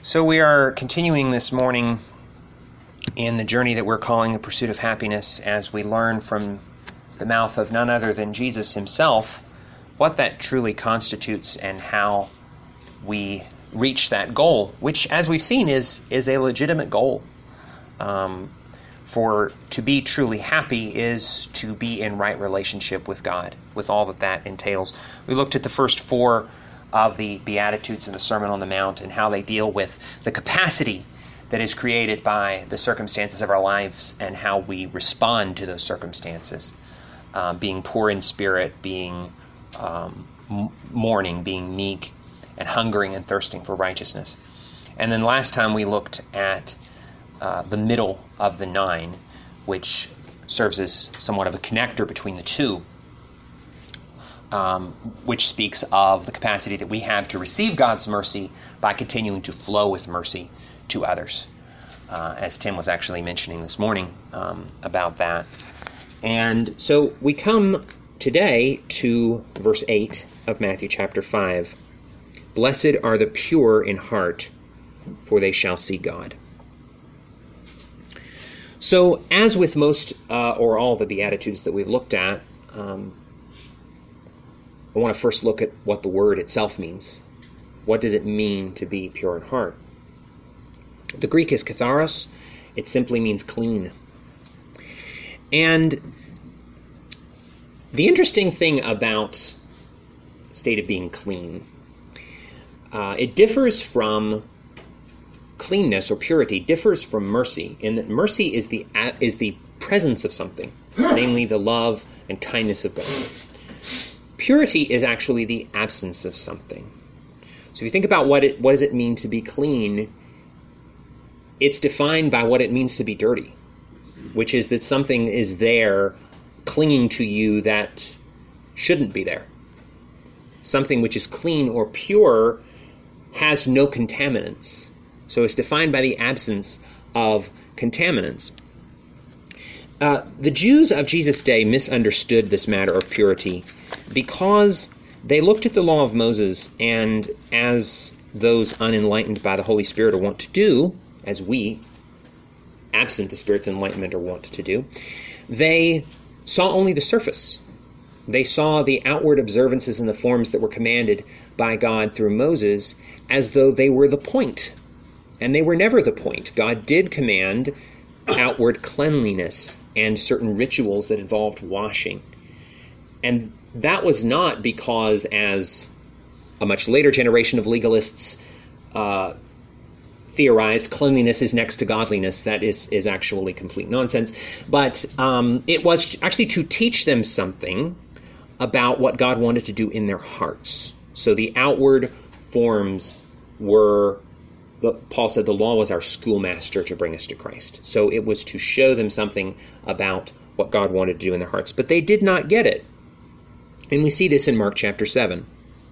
So we are continuing this morning in the journey that we're calling the pursuit of happiness as we learn from the mouth of none other than Jesus himself what that truly constitutes and how we reach that goal, which, as we've seen, is a legitimate goal. For to be truly happy is to be in right relationship with God, with all that entails. We looked at the first four of the Beatitudes in the Sermon on the Mount and how they deal with the capacity that is created by the circumstances of our lives and how we respond to those circumstances. Being poor in spirit, being mourning, being meek, and hungering and thirsting for righteousness. And then last time we looked at the middle of the 9, which serves as somewhat of a connector between the two, which speaks of the capacity that we have to receive God's mercy by continuing to flow with mercy to others, as Tim was actually mentioning this morning about that. And so we come today to verse 8 of Matthew chapter 5. Blessed are the pure in heart, for they shall see God. So, as with most or all the Beatitudes that we've looked at, I want to first look at what the word itself means. What does it mean to be pure in heart? The Greek is katharos. It simply means clean. And the interesting thing about the state of being clean, it differs from cleanness or purity, differs from mercy, in that mercy is the presence of something, namely the love and kindness of God. Purity is actually the absence of something. So if you think about what does it mean to be clean, it's defined by what it means to be dirty, which is that something is there clinging to you that shouldn't be there. Something which is clean or pure has no contaminants. So it's defined by the absence of contaminants. The Jews of Jesus' day misunderstood this matter of purity because they looked at the law of Moses, and as those unenlightened by the Holy Spirit are wont to do, as we, absent the Spirit's enlightenment, are wont to do, they saw only the surface. They saw the outward observances and the forms that were commanded by God through Moses as though they were the point. And they were never the point. God did command outward cleanliness and certain rituals that involved washing. And that was not because, as a much later generation of legalists theorized, cleanliness is next to godliness. That is actually complete nonsense. But it was actually to teach them something about what God wanted to do in their hearts. So the outward forms were, Paul said, the law was our schoolmaster to bring us to Christ. So it was to show them something about what God wanted to do in their hearts. But they did not get it. And we see this in Mark chapter 7,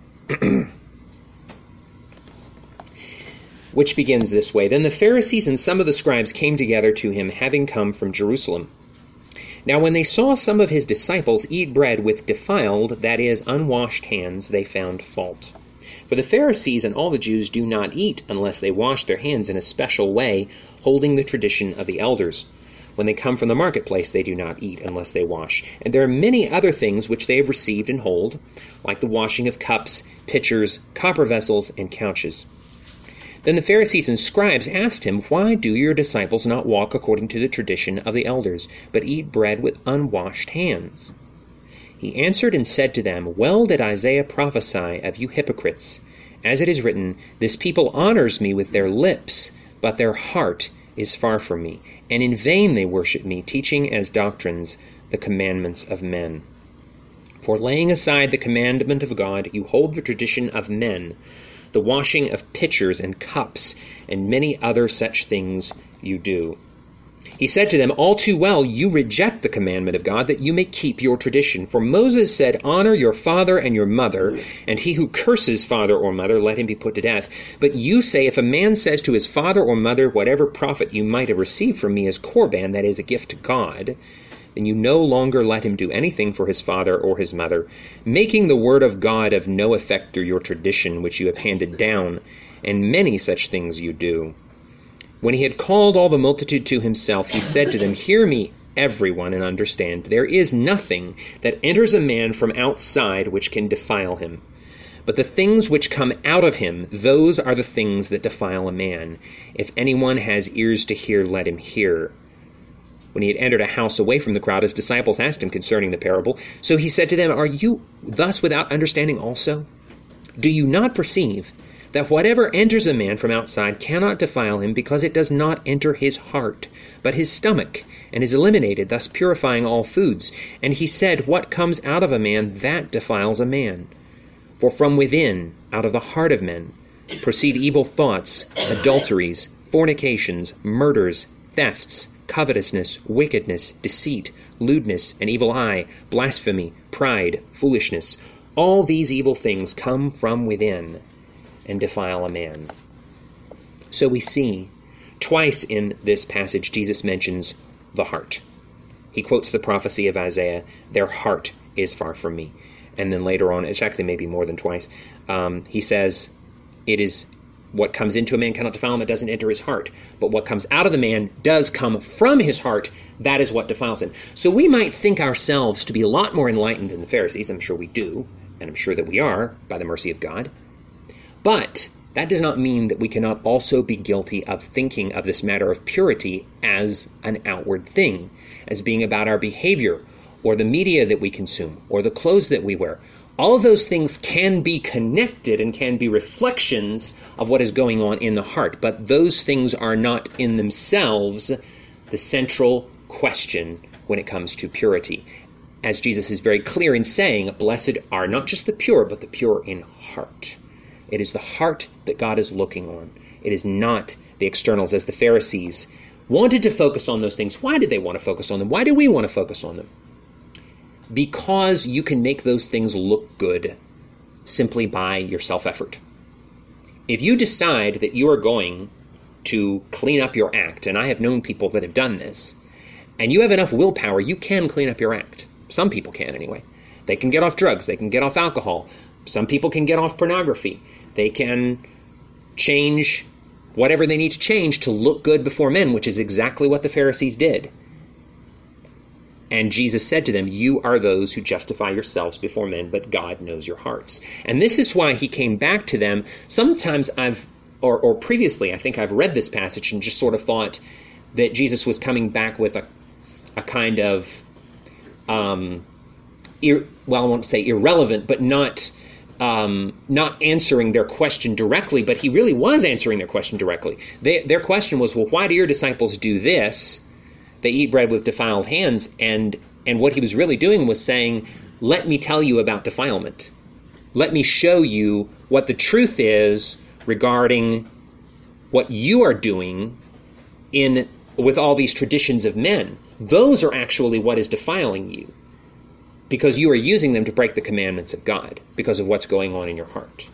which begins this way. Then the Pharisees and some of the scribes came together to him, having come from Jerusalem. Now when they saw some of his disciples eat bread with defiled, that is, unwashed hands, they found fault. For the Pharisees and all the Jews do not eat unless they wash their hands in a special way, holding the tradition of the elders. When they come from the marketplace, they do not eat unless they wash. And there are many other things which they have received and hold, like the washing of cups, pitchers, copper vessels, and couches. Then the Pharisees and scribes asked him, Why do your disciples not walk according to the tradition of the elders, but eat bread with unwashed hands? He answered and said to them, Well did Isaiah prophesy of you hypocrites. As it is written, This people honors me with their lips, but their heart is far from me, and in vain they worship me, teaching as doctrines the commandments of men. For laying aside the commandment of God, you hold the tradition of men, the washing of pitchers and cups, and many other such things you do. He said to them, All too well you reject the commandment of God, that you may keep your tradition. For Moses said, Honor your father and your mother, and he who curses father or mother, let him be put to death. But you say, If a man says to his father or mother, Whatever profit you might have received from me is korban, that is, a gift to God, then you no longer let him do anything for his father or his mother, making the word of God of no effect through your tradition which you have handed down, and many such things you do." When he had called all the multitude to himself, he said to them, "Hear me, everyone, and understand. There is nothing that enters a man from outside which can defile him. But the things which come out of him, those are the things that defile a man. If anyone has ears to hear, let him hear." When he had entered a house away from the crowd, his disciples asked him concerning the parable. So he said to them, "Are you thus without understanding also? Do you not perceive that whatever enters a man from outside cannot defile him, because it does not enter his heart, but his stomach, and is eliminated, thus purifying all foods? And he said, what comes out of a man, that defiles a man. For from within, out of the heart of men, proceed evil thoughts, adulteries, fornications, murders, thefts, covetousness, wickedness, deceit, lewdness, an evil eye, blasphemy, pride, foolishness. All these evil things come from within and defile a man." So we see twice in this passage Jesus mentions the heart. He quotes the prophecy of Isaiah, "Their heart is far from me." And then later on, it's actually maybe more than twice, he says, "It is what comes into a man cannot defile him, it doesn't enter his heart. But what comes out of the man does come from his heart, that is what defiles him." So we might think ourselves to be a lot more enlightened than the Pharisees. I'm sure we do, and I'm sure that we are, by the mercy of God. But that does not mean that we cannot also be guilty of thinking of this matter of purity as an outward thing, as being about our behavior, or the media that we consume, or the clothes that we wear. All of those things can be connected and can be reflections of what is going on in the heart, but those things are not in themselves the central question when it comes to purity. As Jesus is very clear in saying, blessed are not just the pure, but the pure in heart. It is the heart that God is looking on. It is not the externals, as the Pharisees wanted to focus on those things. Why did they want to focus on them? Why do we want to focus on them? Because you can make those things look good simply by your self-effort. If you decide that you are going to clean up your act, and I have known people that have done this, and you have enough willpower, you can clean up your act. Some people can anyway. They can get off drugs. They can get off alcohol. Some people can get off pornography. They can change whatever they need to change to look good before men, which is exactly what the Pharisees did. And Jesus said to them, "You are those who justify yourselves before men, but God knows your hearts." And this is why he came back to them. Sometimes or previously, I think I've read this passage and just sort of thought that Jesus was coming back with a kind of, I won't say irrelevant, but not answering their question directly, but he really was answering their question directly. Their question was, well, why do your disciples do this? They eat bread with defiled hands, and what he was really doing was saying, let me tell you about defilement. Let me show you what the truth is regarding what you are doing with all these traditions of men. Those are actually what is defiling you, because you are using them to break the commandments of God because of what's going on in your heart.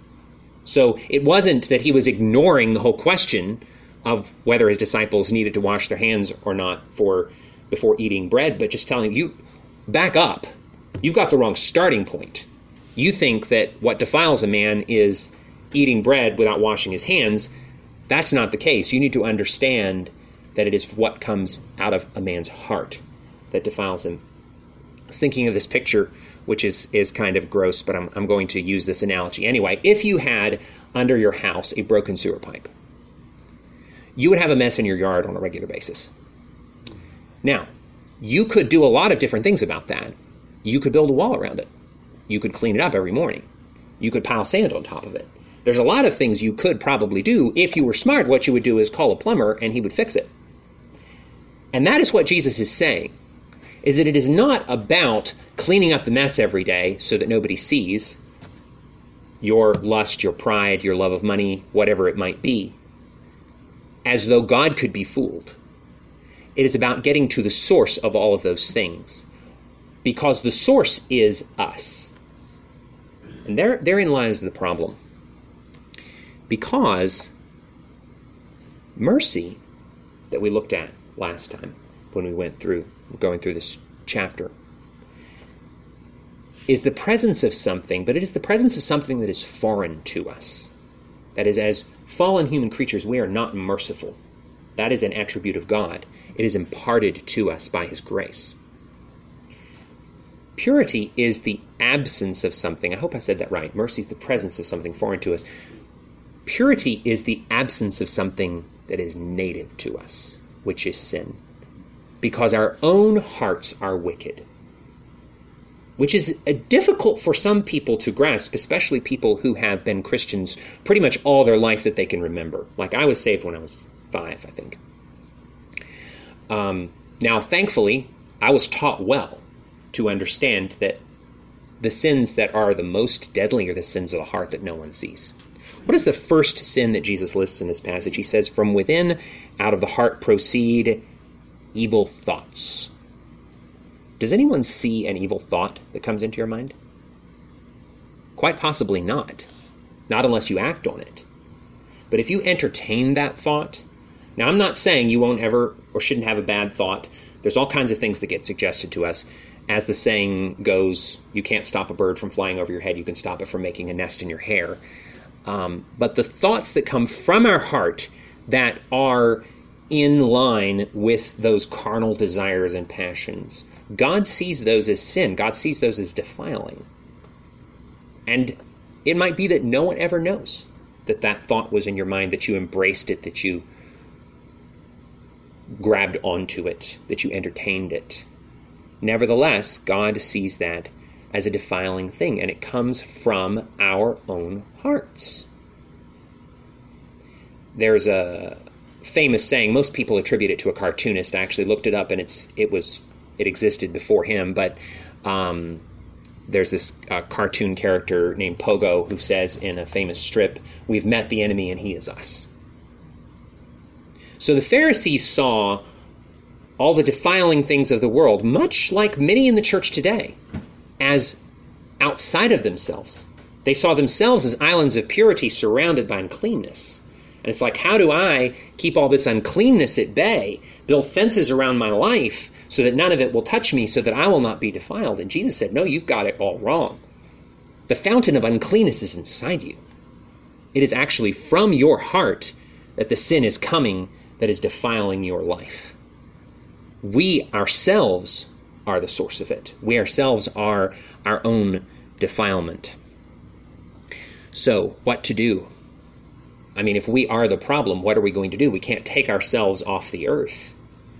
So it wasn't that he was ignoring the whole question of whether his disciples needed to wash their hands or not before eating bread, but just telling you, back up. You've got the wrong starting point. You think that what defiles a man is eating bread without washing his hands. That's not the case. You need to understand that it is what comes out of a man's heart that defiles him. I was thinking of this picture, which is kind of gross, but I'm going to use this analogy anyway. If you had under your house a broken sewer pipe, you would have a mess in your yard on a regular basis. Now, you could do a lot of different things about that. You could build a wall around it. You could clean it up every morning. You could pile sand on top of it. There's a lot of things you could probably do. If you were smart, what you would do is call a plumber and he would fix it. And that is what Jesus is saying, is that it is not about cleaning up the mess every day so that nobody sees your lust, your pride, your love of money, whatever it might be, as though God could be fooled. It is about getting to the source of all of those things, because the source is us. And therein lies the problem. Because mercy, that we looked at last time when we going through this chapter, is the presence of something, but it is the presence of something that is foreign to us. That is, as fallen human creatures, we are not merciful. That is an attribute of God. It is imparted to us by his grace. Purity is the absence of something. I hope I said that right. Mercy is the presence of something foreign to us. Purity is the absence of something that is native to us, which is sin. Because our own hearts are wicked. Which is difficult for some people to grasp, especially people who have been Christians pretty much all their life that they can remember. Like I was saved when I was 5, I think. Now, thankfully, I was taught well to understand that the sins that are the most deadly are the sins of the heart that no one sees. What is the first sin that Jesus lists in this passage? He says, from within, out of the heart proceed evil thoughts. Does anyone see an evil thought that comes into your mind? Quite possibly not. Not unless you act on it. But if you entertain that thought, now I'm not saying you won't ever or shouldn't have a bad thought. There's all kinds of things that get suggested to us. As the saying goes, you can't stop a bird from flying over your head, you can stop it from making a nest in your hair. But the thoughts that come from our heart that are in line with those carnal desires and passions, God sees those as sin. God sees those as defiling. And it might be that no one ever knows that that thought was in your mind, that you embraced it, that you grabbed onto it, that you entertained it. Nevertheless, God sees that as a defiling thing, and it comes from our own hearts. There's a famous saying, most people attribute it to a cartoonist. I actually looked it up, and it existed before him, but there's this cartoon character named Pogo who says in a famous strip, "We've met the enemy and he is us." So the Pharisees saw all the defiling things of the world, much like many in the church today, as outside of themselves. They saw themselves as islands of purity surrounded by uncleanness. And it's like, how do I keep all this uncleanness at bay, build fences around my life so that none of it will touch me, so that I will not be defiled? And Jesus said, no, you've got it all wrong. The fountain of uncleanness is inside you. It is actually from your heart that the sin is coming that is defiling your life. We ourselves are the source of it. We ourselves are our own defilement. So, what to do? I mean, if we are the problem, what are we going to do? We can't take ourselves off the earth.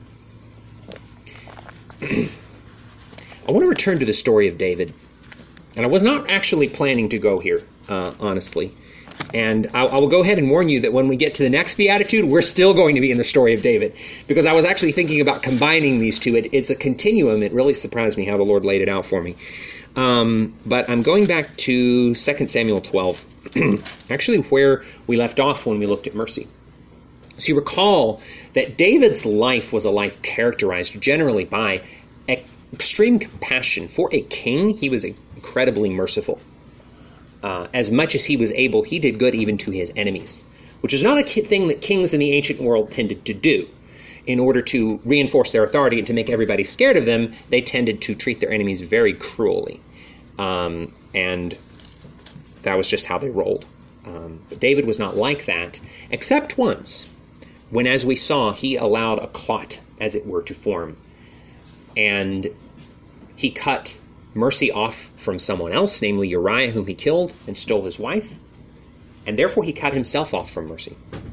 I want to return to the story of David. And I was not actually planning to go here, honestly. And I will go ahead and warn you that when we get to the next Beatitude, we're still going to be in the story of David. Because I was actually thinking about combining these two. It's a continuum. It really surprised me how the Lord laid it out for me. But I'm going back to 2 Samuel 12, actually where we left off when we looked at mercy. So you recall that David's life was a life characterized generally by extreme compassion. For a king, he was incredibly merciful. As much as he was able, he did good even to his enemies, which is not a thing that kings in the ancient world tended to do. In order to reinforce their authority and to make everybody scared of them, they tended to treat their enemies very cruelly. And that was just how they rolled. But David was not like that, except once, when, as we saw, he allowed a clot, as it were, to form. And he cut mercy off from someone else, namely Uriah, whom he killed and stole his wife, and therefore he cut himself off from mercy.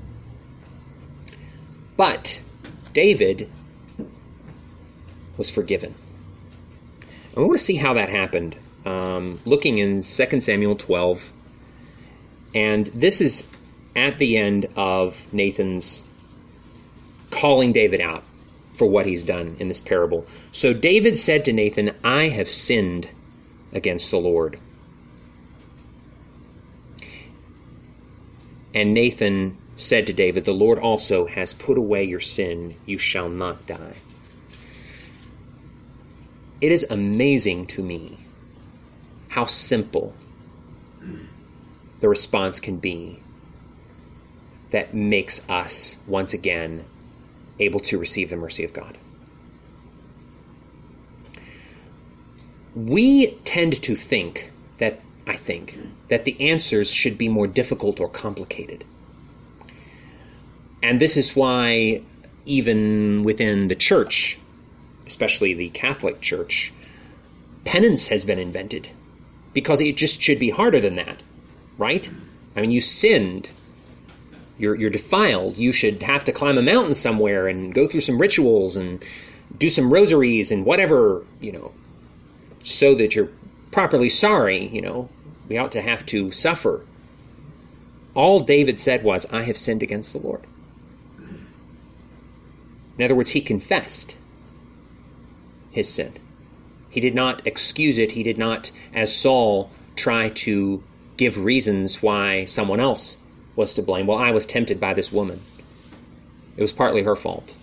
But David was forgiven. And we want to see how that happened, looking in 2 Samuel 12, and this is at the end of Nathan's calling David out for what he's done in this parable. So David said to Nathan, I have sinned against the Lord. And Nathan said to David, the Lord also has put away your sin. You shall not die. It is amazing to me how simple the response can be that makes us, once again, able to receive the mercy of God. We tend to think that I think, that the answers should be more difficult or complicated. And this is why even within the church, especially the Catholic Church, penance has been invented, because it just should be harder than that, right? I mean, you sinned, you're defiled, you should have to climb a mountain somewhere and go through some rituals and do some rosaries and whatever, so that you're properly sorry, we ought to have to suffer. All David said was, I have sinned against the Lord. In other words, he confessed his sin. He did not excuse it. He did not, as Saul, try to give reasons why someone else was to blame. Well, I was tempted by this woman. It was partly her fault.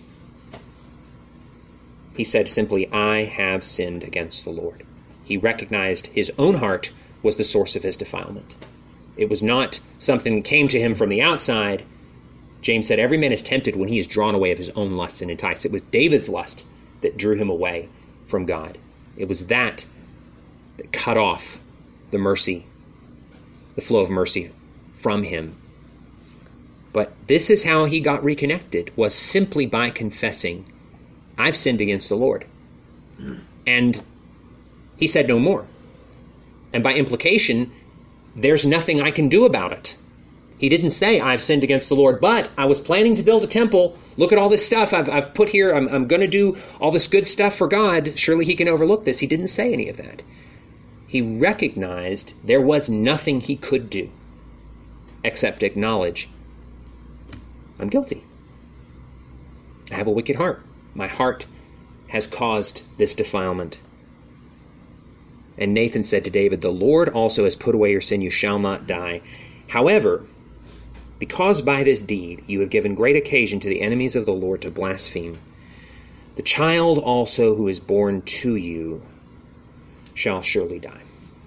He said simply, I have sinned against the Lord. He recognized his own heart was the source of his defilement. It was not something that came to him from the outside. James said, every man is tempted when he is drawn away of his own lusts and enticed. It was David's lust that drew him away from God. It was that cut off the mercy, the flow of mercy from him. But this is how he got reconnected, was simply by confessing, I've sinned against the Lord. And he said no more. And by implication, there's nothing I can do about it. He didn't say, I've sinned against the Lord, but I was planning to build a temple. Look at all this stuff I've put here. I'm going to do all this good stuff for God. Surely he can overlook this. He didn't say any of that. He recognized there was nothing he could do except acknowledge, I'm guilty. I have a wicked heart. My heart has caused this defilement. And Nathan said to David, the Lord also has put away your sin. You shall not die. However, because by this deed you have given great occasion to the enemies of the Lord to blaspheme, the child also who is born to you shall surely die.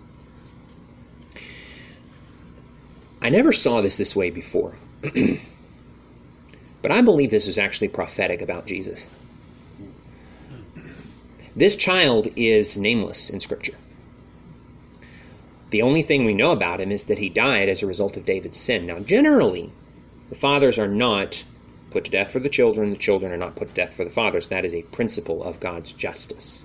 I never saw this way before, but I believe this is actually prophetic about Jesus. This child is nameless in Scripture. The only thing we know about him is that he died as a result of David's sin. Now, generally, the fathers are not put to death for the children are not put to death for the fathers. That is a principle of God's justice.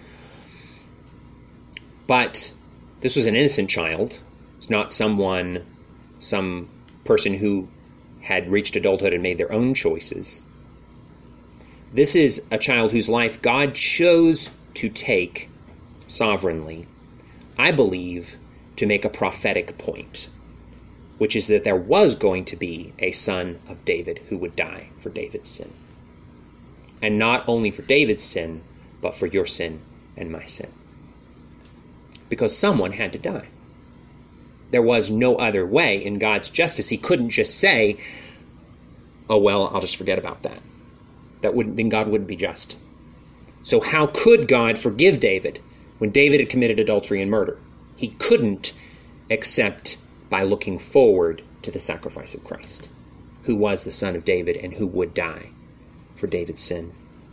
But this was an innocent child. It's not some person who had reached adulthood and made their own choices. This is a child whose life God chose to take sovereignly, I believe, to make a prophetic point, which is that there was going to be a son of David who would die for David's sin. And not only for David's sin, but for your sin and my sin. Because someone had to die. There was no other way in God's justice. He couldn't just say, oh, well, I'll just forget about that. Then God wouldn't be just. So how could God forgive David when David had committed adultery and murder? He couldn't, except by looking forward to the sacrifice of Christ, who was the son of David and who would die for David's sin.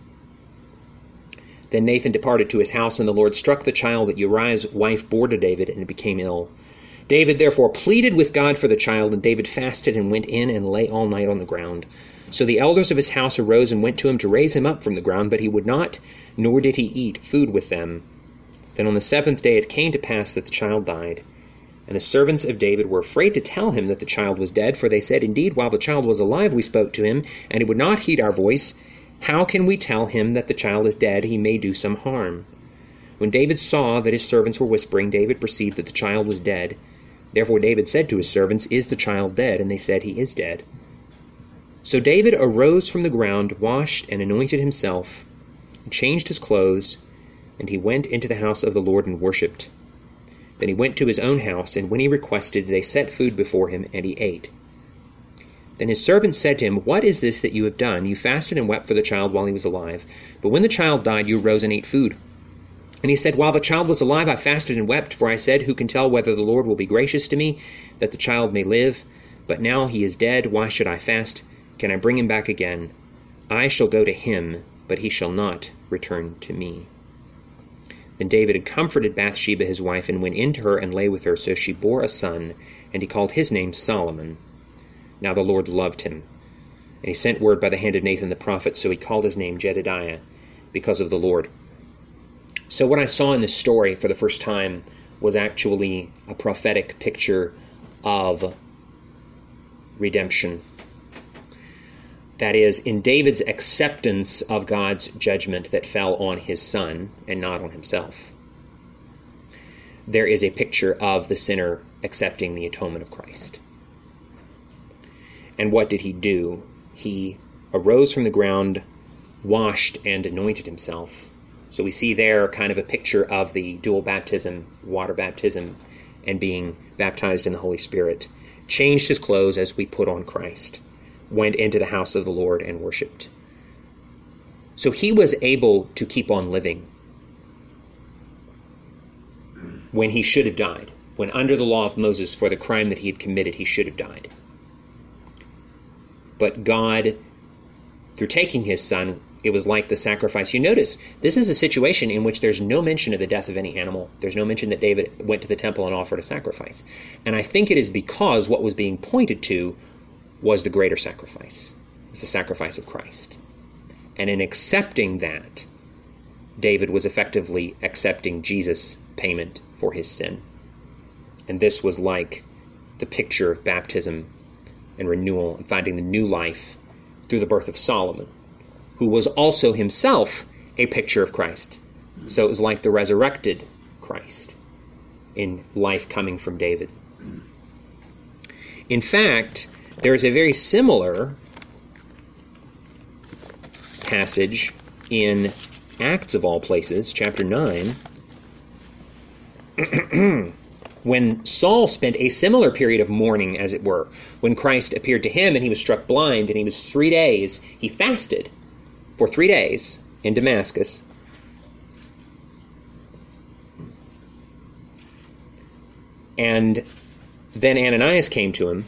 Then Nathan departed to his house, and the Lord struck the child that Uriah's wife bore to David, and it became ill. David therefore pleaded with God for the child, and David fasted and went in and lay all night on the ground. So the elders of his house arose and went to him to raise him up from the ground, but he would not, nor did he eat food with them. Then on the 7th day it came to pass that the child died. And the servants of David were afraid to tell him that the child was dead, for they said, indeed, while the child was alive we spoke to him, and he would not heed our voice. How can we tell him that the child is dead? He may do some harm. When David saw that his servants were whispering, David perceived that the child was dead. Therefore David said to his servants, is the child dead? And they said, he is dead. So David arose from the ground, washed and anointed himself, and changed his clothes, and he went into the house of the Lord and worshipped. Then he went to his own house, and when he requested, they set food before him, and he ate. Then his servants said to him, what is this that you have done? You fasted and wept for the child while he was alive. But when the child died, you arose and ate food. And he said, while the child was alive, I fasted and wept, for I said, who can tell whether the Lord will be gracious to me, that the child may live? But now he is dead, why should I fast? Can I bring him back again? I shall go to him, but he shall not return to me. And David had comforted Bathsheba his wife, and went in to her and lay with her. So she bore a son, and he called his name Solomon. Now the Lord loved him, and he sent word by the hand of Nathan the prophet, so he called his name Jedidiah, because of the Lord. So what I saw in this story for the first time was actually a prophetic picture of redemption. That is, in David's acceptance of God's judgment that fell on his son and not on himself, there is a picture of the sinner accepting the atonement of Christ. And what did he do? He arose from the ground, washed, and anointed himself. So we see there kind of a picture of the dual baptism, water baptism, and being baptized in the Holy Spirit. Changed his clothes as we put on Christ. Went into the house of the Lord and worshipped. So he was able to keep on living when he should have died. When under the law of Moses, for the crime that he had committed, he should have died. But God, through taking his son, it was like the sacrifice. You notice, this is a situation in which there's no mention of the death of any animal. There's no mention that David went to the temple and offered a sacrifice. And I think it is because what was being pointed to was the greater sacrifice. It's the sacrifice of Christ. And in accepting that, David was effectively accepting Jesus' payment for his sin. And this was like the picture of baptism and renewal and finding the new life through the birth of Solomon, who was also himself a picture of Christ. So it was like the resurrected Christ in life coming from David. In fact, there is a very similar passage in Acts of all places, chapter 9, when Saul spent a similar period of mourning, as it were, when Christ appeared to him and he was struck blind, and he was 3 days, he fasted for 3 days in Damascus. And then Ananias came to him.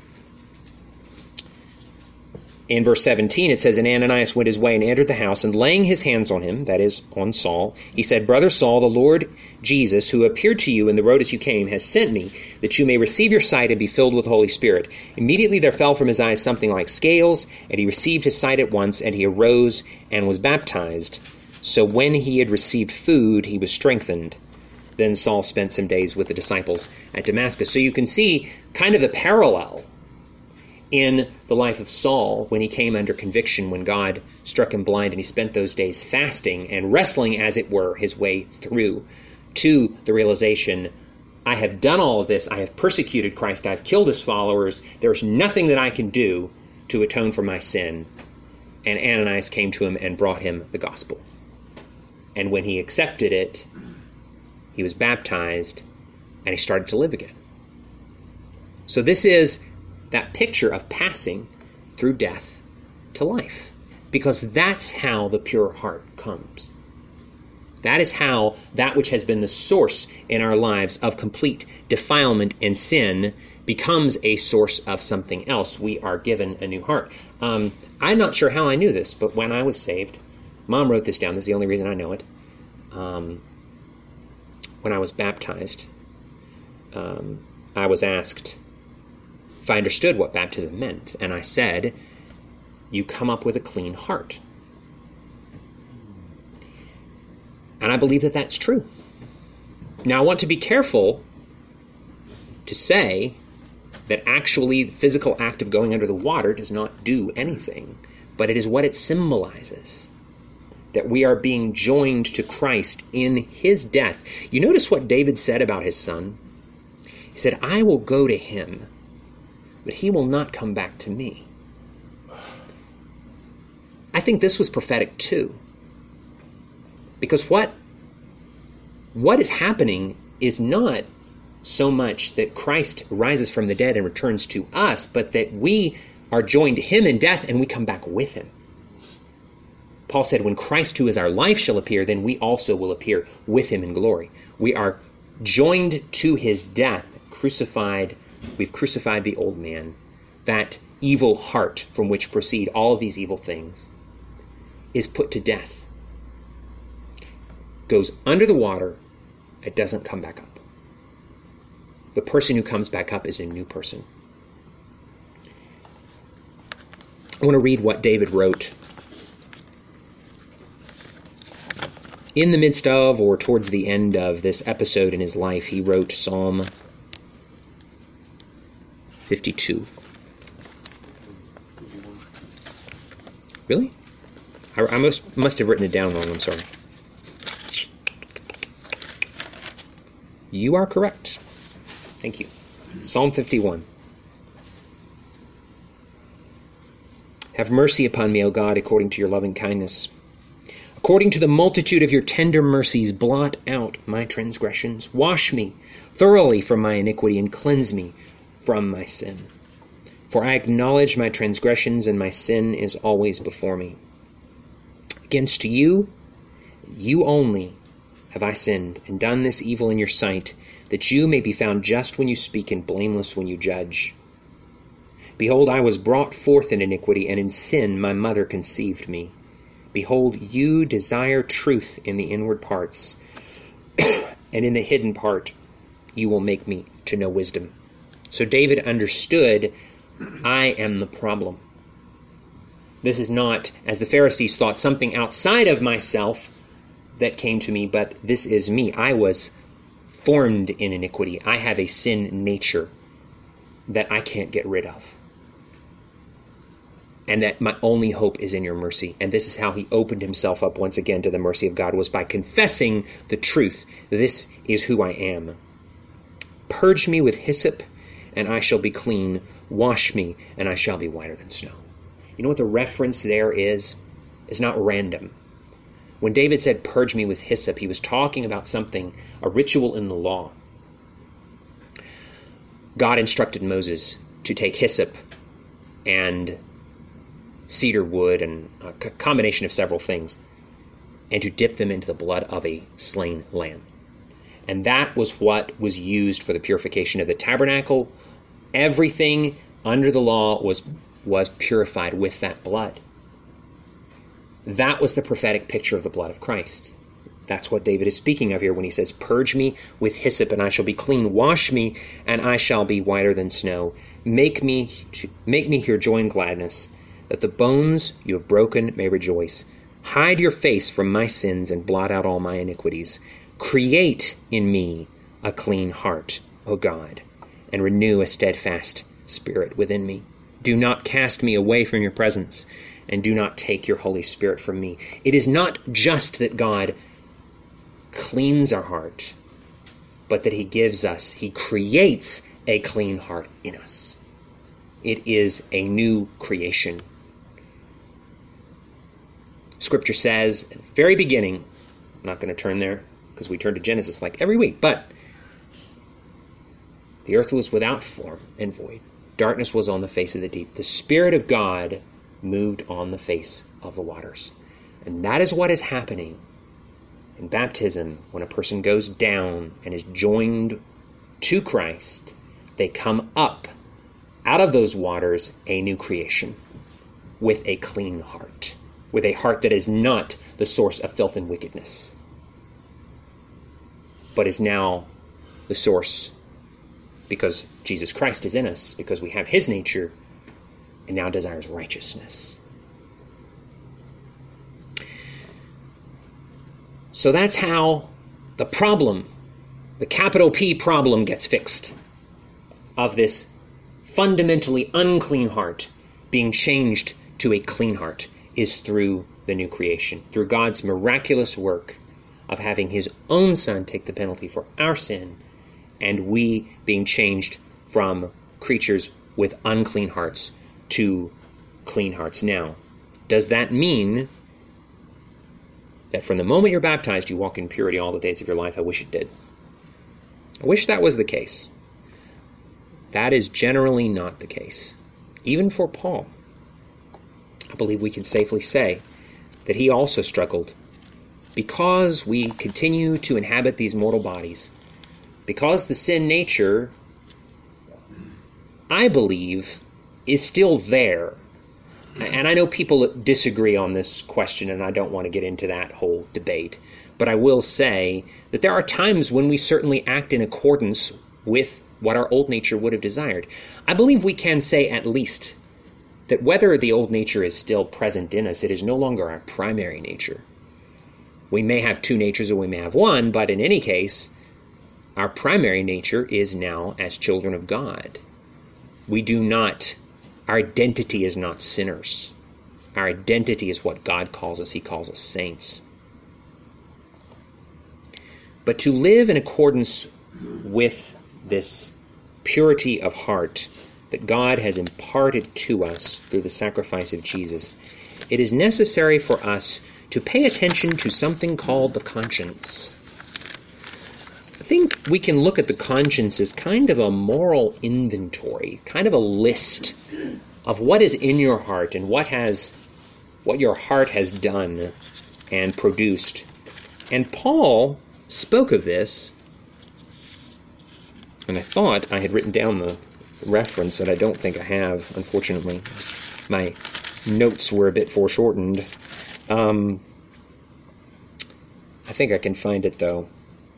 In verse 17, it says, And Ananias went his way and entered the house, and laying his hands on him, that is, on Saul, he said, Brother Saul, the Lord Jesus, who appeared to you in the road as you came, has sent me, that you may receive your sight and be filled with the Holy Spirit. Immediately there fell from his eyes something like scales, and he received his sight at once, and he arose and was baptized. So when he had received food, he was strengthened. Then Saul spent some days with the disciples at Damascus. So you can see kind of the parallel in the life of Saul when he came under conviction, when God struck him blind, and he spent those days fasting and wrestling, as it were, his way through to the realization, I have done all of this, I have persecuted Christ, I have killed his followers, there's nothing that I can do to atone for my sin. And Ananias came to him and brought him the gospel. And when he accepted it, he was baptized, and he started to live again. So this is that picture of passing through death to life, because that's how the pure heart comes. That is how that which has been the source in our lives of complete defilement and sin becomes a source of something else. We are given a new heart. I'm not sure how I knew this, but when I was saved, Mom wrote this down, this is the only reason I know it. When I was baptized, I was asked if I understood what baptism meant, and I said, you come up with a clean heart. And I believe that that's true. Now, I want to be careful to say that actually the physical act of going under the water does not do anything, but it is what it symbolizes, that we are being joined to Christ in his death. You notice what David said about his son? He said, I will go to him, but he will not come back to me. I think this was prophetic too. Because what is happening is not so much that Christ rises from the dead and returns to us, but that we are joined to him in death and we come back with him. Paul said, when Christ, who is our life, shall appear, then we also will appear with him in glory. We are joined to his death, crucified. We've crucified the old man. That evil heart from which proceed all of these evil things is put to death. Goes under the water it doesn't come back up. The person who comes back up is a new person. I want to read what David wrote in the midst of, or towards the end of, this episode in his life. He wrote Psalm 52. Really? I must have written it down wrong. I'm sorry. You are correct. Thank you. Psalm 51. Have mercy upon me, O God, according to your loving kindness. According to the multitude of your tender mercies, blot out my transgressions. Wash me thoroughly from my iniquity and cleanse me from my sin. For I acknowledge my transgressions, and my sin is always before me. Against you, you only, have I sinned, and done this evil in your sight, that you may be found just when you speak and blameless when you judge. Behold, I was brought forth in iniquity, and in sin my mother conceived me. Behold, you desire truth in the inward parts, and in the hidden part you will make me to know wisdom. So David understood, I am the problem. This is not, as the Pharisees thought, something outside of myself that came to me, but this is me. I was formed in iniquity. I have a sin nature that I can't get rid of. And that my only hope is in your mercy. And this is how he opened himself up once again to the mercy of God, was by confessing the truth. This is who I am. Purge me with hyssop, and I shall be clean. Wash me, and I shall be whiter than snow. You know what the reference there is? It's not random. When David said, purge me with hyssop, he was talking about something, a ritual in the law. God instructed Moses to take hyssop and cedar wood and a combination of several things, and to dip them into the blood of a slain lamb. And that was what was used for the purification of the tabernacle. Everything under the law was purified with that blood. That was the prophetic picture of the blood of Christ. That's what David is speaking of here when he says, purge me with hyssop, and I shall be clean. Wash me, and I shall be whiter than snow. Make me hear joy and gladness, that the bones you have broken may rejoice. Hide your face from my sins and blot out all my iniquities. Create in me a clean heart, O God, and renew a steadfast spirit within me. Do not cast me away from your presence, and do not take your Holy Spirit from me. It is not just that God cleans our heart, but that he creates a clean heart in us. It is a new creation. Scripture says at the very beginning, I'm not going to turn there because we turn to Genesis like every week, but the earth was without form and void. Darkness was on the face of the deep. The Spirit of God moved on the face of the waters. And that is what is happening in baptism. When a person goes down and is joined to Christ, they come up out of those waters a new creation with a clean heart, with a heart that is not the source of filth and wickedness, but is now the source, because Jesus Christ is in us, because we have his nature, and now desires righteousness. So that's how the problem, the capital P problem, gets fixed, of this fundamentally unclean heart being changed to a clean heart, is through the new creation, through God's miraculous work of having his own Son take the penalty for our sin, and we being changed from creatures with unclean hearts to clean hearts. Now, does that mean that from the moment you're baptized, you walk in purity all the days of your life? I wish it did. I wish that was the case. That is generally not the case. Even for Paul, I believe we can safely say that he also struggled, because we continue to inhabit these mortal bodies, because the sin nature, I believe, is still there. And I know people disagree on this question, and I don't want to get into that whole debate. But I will say that there are times when we certainly act in accordance with what our old nature would have desired. I believe we can say at least that whether the old nature is still present in us, it is no longer our primary nature. We may have two natures or we may have one, but in any case, our primary nature is now as children of God. Our identity is not sinners. Our identity is what God calls us. He calls us saints. But to live in accordance with this purity of heart that God has imparted to us through the sacrifice of Jesus, it is necessary for us to pay attention to something called the conscience. I think we can look at the conscience as kind of a moral inventory, kind of a list of what is in your heart and what your heart has done and produced. And Paul spoke of this, and I thought I had written down the reference, but I don't think I have, unfortunately. My notes were a bit foreshortened. I think I can find it, though.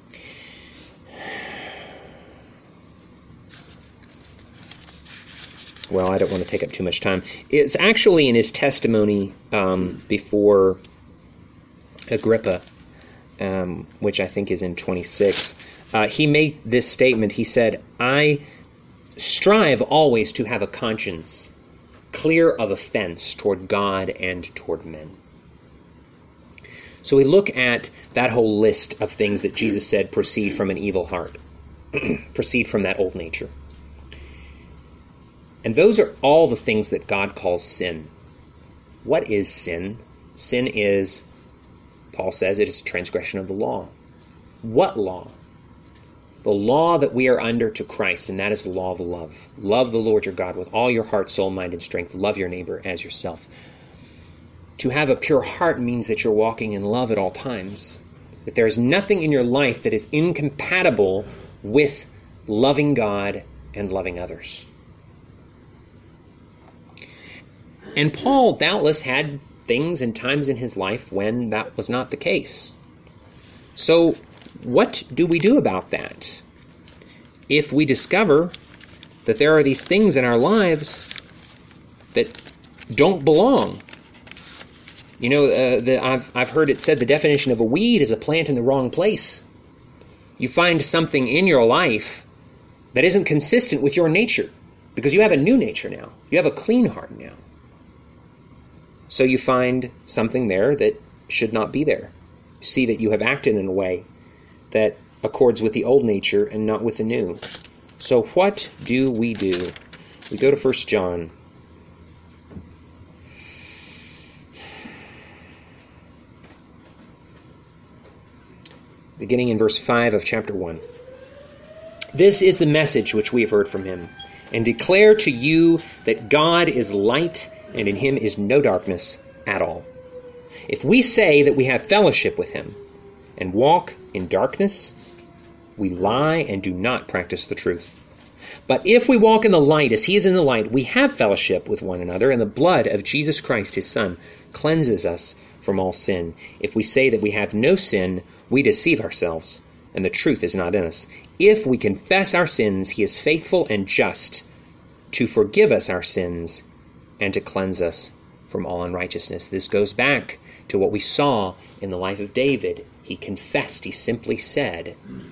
Well, I don't want to take up too much time. It's actually in his testimony before Agrippa, which I think is in 26. He made this statement. He said, "I strive always to have a conscience clear of offense toward God and toward men." So we look at that whole list of things that Jesus said proceed from an evil heart, proceed from that old nature. And those are all the things that God calls sin. What is sin? Sin is, Paul says, it is a transgression of the law. What law? The law that we are under to Christ, and that is the law of love. Love the Lord your God with all your heart, soul, mind, and strength. Love your neighbor as yourself. To have a pure heart means that you're walking in love at all times. That there is nothing in your life that is incompatible with loving God and loving others. And Paul doubtless had things and times in his life when that was not the case. So what do we do about that? If we discover that there are these things in our lives that don't belong. You know, I've heard it said the definition of a weed is a plant in the wrong place. You find something in your life that isn't consistent with your nature because you have a new nature now. You have a clean heart now. So you find something there that should not be there. You see that you have acted in a way that accords with the old nature and not with the new. So what do? We go to 1 John. Beginning in verse 5 of chapter 1. "This is the message which we have heard from him, and declare to you that God is light, and in him is no darkness at all. If we say that we have fellowship with him and walk in darkness, we lie and do not practice the truth. But if we walk in the light as he is in the light, we have fellowship with one another, and the blood of Jesus Christ his Son cleanses us from all sin. If we say that we have no sin, we deceive ourselves, and the truth is not in us. If we confess our sins, he is faithful and just to forgive us our sins and to cleanse us from all unrighteousness." This goes back to what we saw in the life of David. He confessed, he simply said,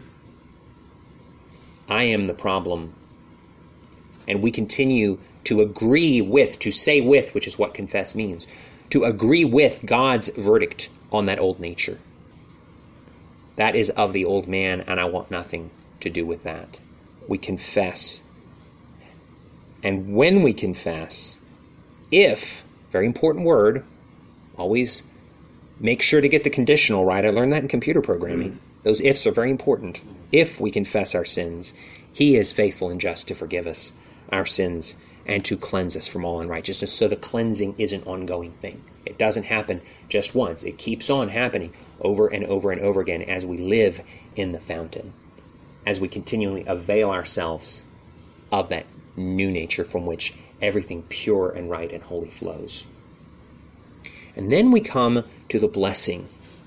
"I am the problem." And we continue to agree with, to say with, which is what confess means, to agree with God's verdict on that old nature. That is of the old man, and I want nothing to do with that. We confess. And when we confess, if, very important word, always make sure to get the conditional right. I learned that in computer programming. Those ifs are very important. If we confess our sins, he is faithful and just to forgive us our sins and to cleanse us from all unrighteousness. So the cleansing is an ongoing thing. It doesn't happen just once. It keeps on happening over and over and over again as we live in the fountain, as we continually avail ourselves of that new nature from which everything pure and right and holy flows. And then we come to the blessing.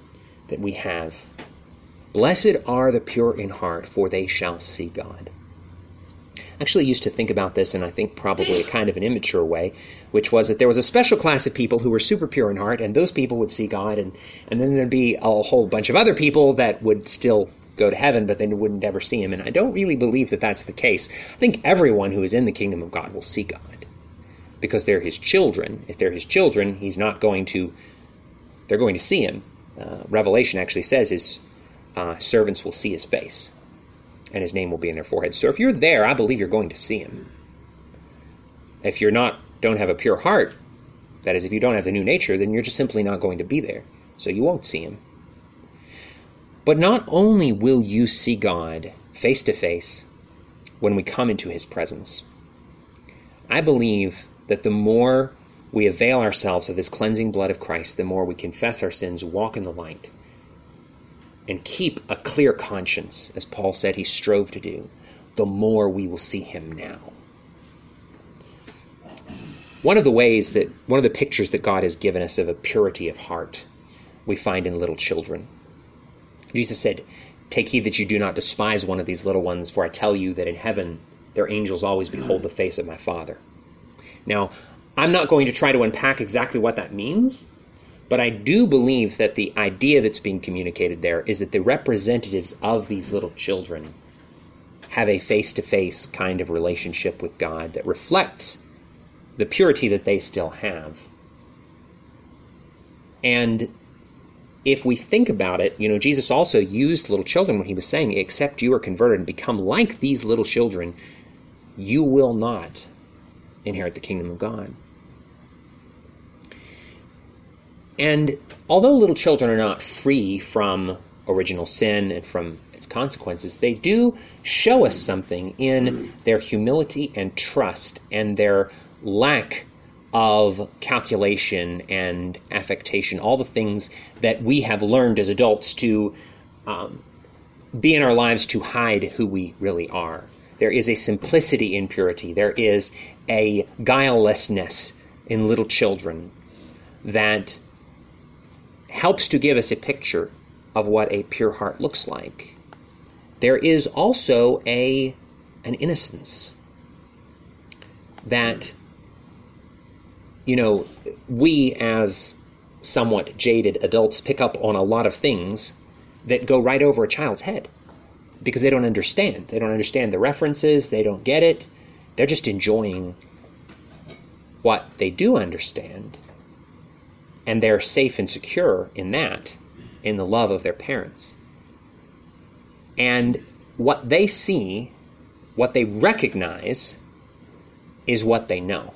that we have. Blessed are the pure in heart, for they shall see God. I actually used to think about this in, I think, probably a kind of an immature way, which was that there was a special class of people who were super pure in heart, and those people would see God, and then there'd be a whole bunch of other people that would still go to heaven, but they wouldn't ever see him. And I don't really believe that that's the case. I think everyone who is in the kingdom of God will see God, because they're his children. If they're his children, they're going to see him. Revelation actually says his servants will see his face, and his name will be in their foreheads. So if you're there, I believe you're going to see him. If you're don't have a pure heart, that is, if you don't have the new nature, then you're just simply not going to be there. So you won't see him. But not only will you see God face to face when we come into his presence, I believe that the more we avail ourselves of this cleansing blood of Christ, the more we confess our sins, walk in the light, and keep a clear conscience, as Paul said he strove to do, the more we will see him now. One of the pictures that God has given us of a purity of heart, we find in little children. Jesus said, "Take heed that you do not despise one of these little ones, for I tell you that in heaven their angels always behold the face of my Father." Now, I'm not going to try to unpack exactly what that means, but I do believe that the idea that's being communicated there is that the representatives of these little children have a face-to-face kind of relationship with God that reflects the purity that they still have. And if we think about it, Jesus also used little children when he was saying, except you are converted and become like these little children, you will not inherit the kingdom of God. And although little children are not free from original sin and from its consequences, they do show us something in their humility and trust and their lack of calculation and affectation, all the things that we have learned as adults to be in our lives to hide who we really are. There is a simplicity in purity. There is a guilelessness in little children that helps to give us a picture of what a pure heart looks like. There is also an innocence that, we as somewhat jaded adults pick up on a lot of things that go right over a child's head because they don't understand. They don't understand the references. They don't get it. They're just enjoying what they do understand. And they're safe and secure in that, in the love of their parents. And what they see, what they recognize, is what they know.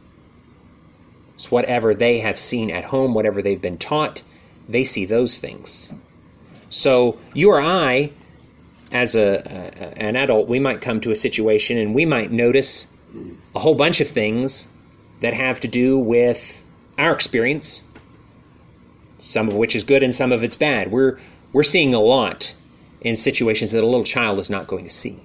So whatever they have seen at home, whatever they've been taught, they see those things. So you or I, as an adult, we might come to a situation and we might notice a whole bunch of things that have to do with our experience, some of which is good and some of it's bad. We're seeing a lot in situations that a little child is not going to see.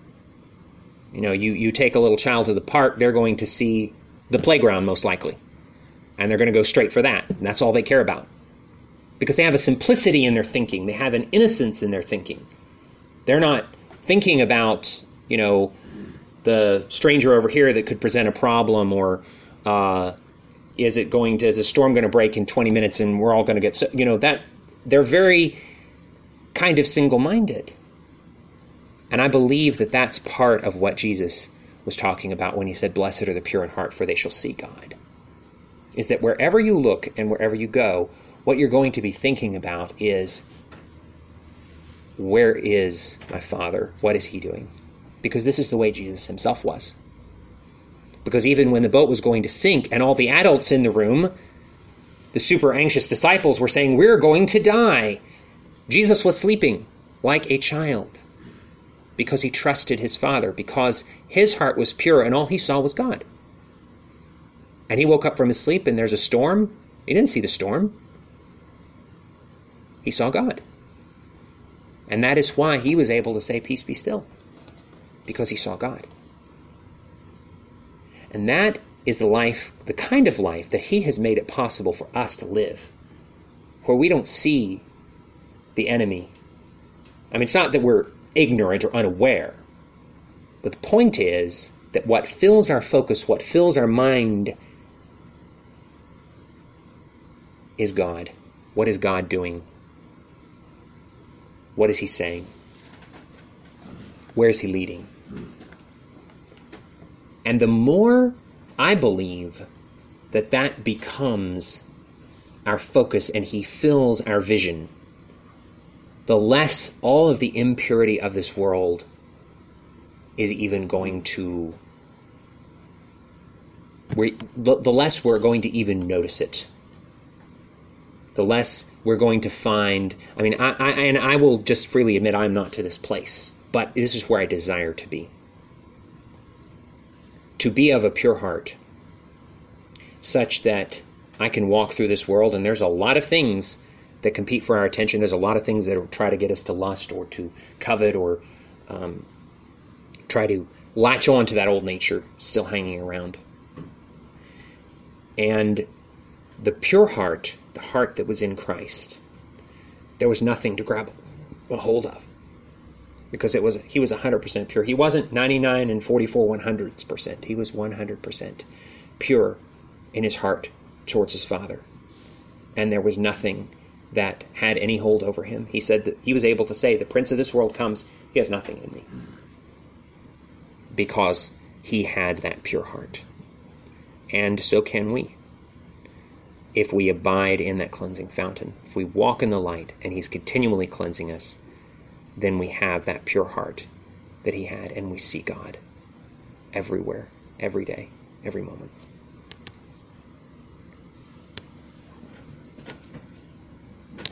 You take a little child to the park, they're going to see the playground most likely. And they're going to go straight for that. And that's all they care about. Because they have a simplicity in their thinking. They have an innocence in their thinking. They're not thinking about, the stranger over here that could present a problem, or is a storm going to break in 20 minutes and we're all going to get, that they're very kind of single-minded. And I believe that that's part of what Jesus was talking about when he said, "Blessed are the pure in heart, for they shall see God." Is that wherever you look and wherever you go, what you're going to be thinking about is, where is my Father? What is he doing? Because this is the way Jesus himself was. Because even when the boat was going to sink and all the adults in the room, the super anxious disciples were saying, "We're going to die," Jesus was sleeping like a child because he trusted his Father, because his heart was pure and all he saw was God. And he woke up from his sleep and there's a storm. He didn't see the storm. He saw God. And that is why he was able to say, "Peace, be still," because he saw God. And that is the kind of life that he has made it possible for us to live, where we don't see the enemy. I mean, it's not that we're ignorant or unaware, but the point is that what fills our focus, what fills our mind, is God. What is God doing? What is he saying? Where is he leading? And the more I believe that that becomes our focus and he fills our vision, the less all of the impurity of this world is even going to, the less we're going to even notice it. The less we're going to find, I will just freely admit I'm not to this place, but this is where I desire to be. To be of a pure heart, such that I can walk through this world, and there's a lot of things that compete for our attention. There's a lot of things that try to get us to lust or to covet or try to latch on to that old nature still hanging around. And the pure heart, the heart that was in Christ, there was nothing to grab a hold of, because he was 100% pure. He wasn't 99 and 44/100%. He was 100% pure in his heart towards his Father. And there was nothing that had any hold over him. He said that he was able to say, the prince of this world comes, he has nothing in me. Because he had that pure heart. And so can we. If we abide in that cleansing fountain, if we walk in the light and he's continually cleansing us, then we have that pure heart that he had, and we see God everywhere, every day, every moment.